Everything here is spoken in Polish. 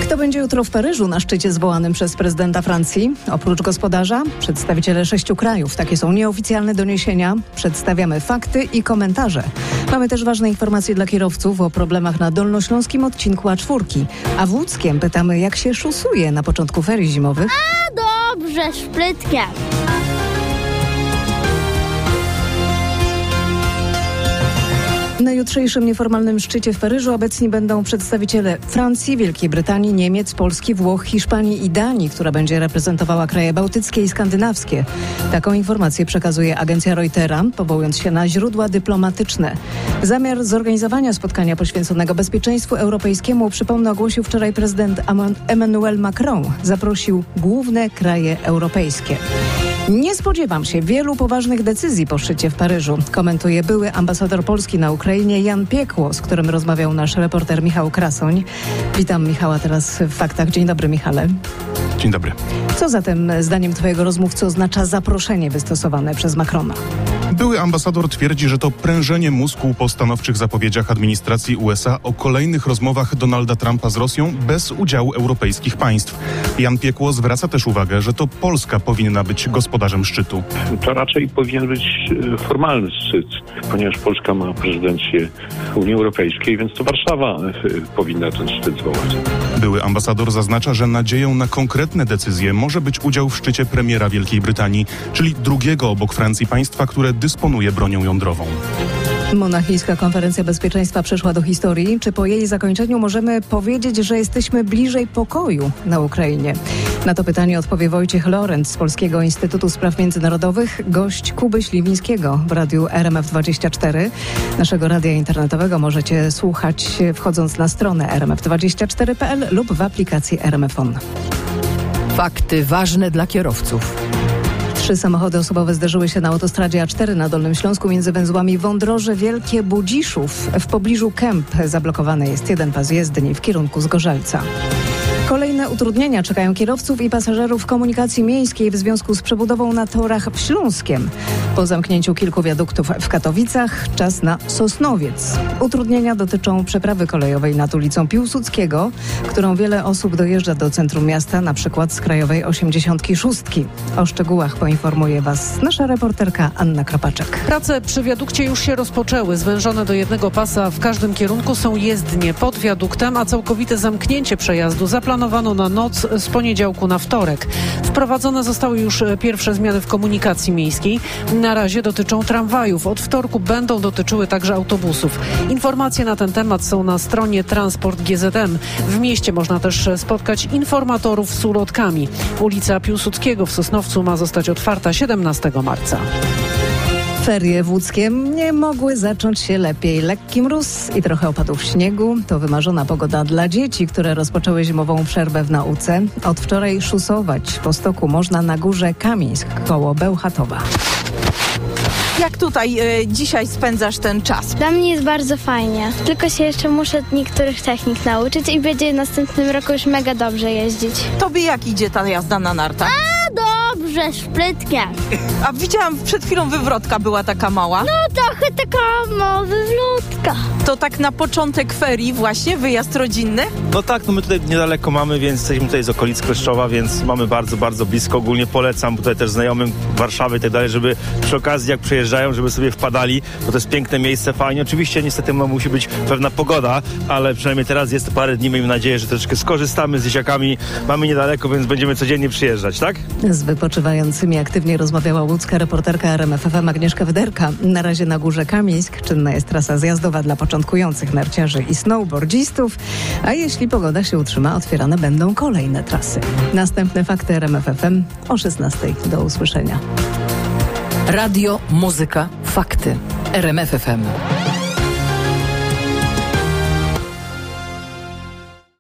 Kto będzie jutro w Paryżu na szczycie zwołanym przez prezydenta Francji? Oprócz gospodarza, przedstawiciele 6 krajów. Takie są nieoficjalne doniesienia. Przedstawiamy fakty i komentarze. Mamy też ważne informacje dla kierowców o problemach na dolnośląskim odcinku A4. A w Łódzkiem pytamy, jak się szosuje na początku ferii zimowych. A dobrze, szprytkiem. Na jutrzejszym nieformalnym szczycie w Paryżu obecni będą przedstawiciele Francji, Wielkiej Brytanii, Niemiec, Polski, Włoch, Hiszpanii i Danii, która będzie reprezentowała kraje bałtyckie i skandynawskie. Taką informację przekazuje agencja Reutera, powołując się na źródła dyplomatyczne. Zamiar zorganizowania spotkania poświęconego bezpieczeństwu europejskiemu, przypomnę, ogłosił wczoraj prezydent Emmanuel Macron. Zaprosił główne kraje europejskie. Nie spodziewam się wielu poważnych decyzji po szczycie w Paryżu, komentuje były ambasador Polski na Ukrainie Jan Piekło, z którym rozmawiał nasz reporter Michał Krasoń. Witam Michała teraz w Faktach. Dzień dobry, Michale. Dzień dobry. Co zatem zdaniem twojego rozmówcy oznacza zaproszenie wystosowane przez Macrona? Były ambasador twierdzi, że to prężenie mózgu po stanowczych zapowiedziach administracji USA o kolejnych rozmowach Donalda Trumpa z Rosją bez udziału europejskich państw. Jan Piekło zwraca też uwagę, że to Polska powinna być gospodarzem szczytu. To raczej powinien być formalny szczyt, ponieważ Polska ma prezydencję Unii Europejskiej, więc to Warszawa powinna ten szczyt zwołać. Były ambasador zaznacza, że nadzieją na konkretne decyzje może być udział w szczycie premiera Wielkiej Brytanii, czyli drugiego obok Francji państwa, które dysponuje bronią jądrową. Monachijska konferencja bezpieczeństwa przeszła do historii. Czy po jej zakończeniu możemy powiedzieć, że jesteśmy bliżej pokoju na Ukrainie? Na to pytanie odpowie Wojciech Lorenc z Polskiego Instytutu Spraw Międzynarodowych, gość Kuby Śliwińskiego w radiu RMF24. Naszego radia internetowego możecie słuchać wchodząc na stronę rmf24.pl lub w aplikacji RMF On. Fakty ważne dla kierowców. 3 samochody osobowe zderzyły się na autostradzie A4 na Dolnym Śląsku między węzłami Wądroże Wielkie Budziszów. W pobliżu Kęp zablokowany jest jeden pas jezdni w kierunku Zgorzelca. Kolejne utrudnienia czekają kierowców i pasażerów komunikacji miejskiej w związku z przebudową na torach w Śląskiem. Po zamknięciu kilku wiaduktów w Katowicach czas na Sosnowiec. Utrudnienia dotyczą przeprawy kolejowej nad ulicą Piłsudskiego, którą wiele osób dojeżdża do centrum miasta, na przykład z krajowej 86. O szczegółach poinformuje Was nasza reporterka Anna Kropaczek. Prace przy wiadukcie już się rozpoczęły. Zwężone do jednego pasa w każdym kierunku są jezdnie pod wiaduktem, a całkowite zamknięcie przejazdu zaplanowano na noc z poniedziałku na wtorek. Wprowadzone zostały już pierwsze zmiany w komunikacji miejskiej. Na razie dotyczą tramwajów. Od wtorku będą dotyczyły także autobusów. Informacje na ten temat są na stronie Transport GZM. W mieście można też spotkać informatorów z ulotkami. Ulica Piłsudskiego w Sosnowcu ma zostać otwarta 17 marca. Ferie w Łódzkiem nie mogły zacząć się lepiej. Lekki mróz i trochę opadów śniegu to wymarzona pogoda dla dzieci, które rozpoczęły zimową przerwę w nauce. Od wczoraj szusować po stoku można na górze Kamińsk koło Bełchatowa. Jak tutaj dzisiaj spędzasz ten czas? Dla mnie jest bardzo fajnie. Tylko się jeszcze muszę niektórych technik nauczyć i będzie w następnym roku już mega dobrze jeździć. Tobie jak idzie ta jazda na nartach? Dobrze, szprytkiem. A widziałam, przed chwilą wywrotka była taka mała. No trochę taka wywrotka. To tak na początek ferii właśnie, wyjazd rodzinny? No tak, no my tutaj niedaleko mamy, więc jesteśmy tutaj z okolic Kleszczowa, więc mamy bardzo, bardzo blisko. Ogólnie polecam tutaj też znajomym Warszawy i tak dalej, żeby przy okazji jak przyjeżdżają, żeby sobie wpadali, bo to jest piękne miejsce, fajnie. Oczywiście niestety musi być pewna pogoda, ale przynajmniej teraz jest parę dni, miejmy nadzieję, że troszeczkę skorzystamy z dzieciakami. Mamy niedaleko, więc będziemy codziennie przyjeżdżać, tak? Z wypoczywającymi aktywnie rozmawiała łódzka reporterka RMF FM Agnieszka Wyderka. Na razie na górze Kamińsk czynna jest trasa zjazdowa dla początkujących narciarzy i snowboardzistów, a jeśli pogoda się utrzyma, otwierane będą kolejne trasy. Następne fakty RMF FM o 16:00. Do usłyszenia. Radio, muzyka, fakty. RMF FM.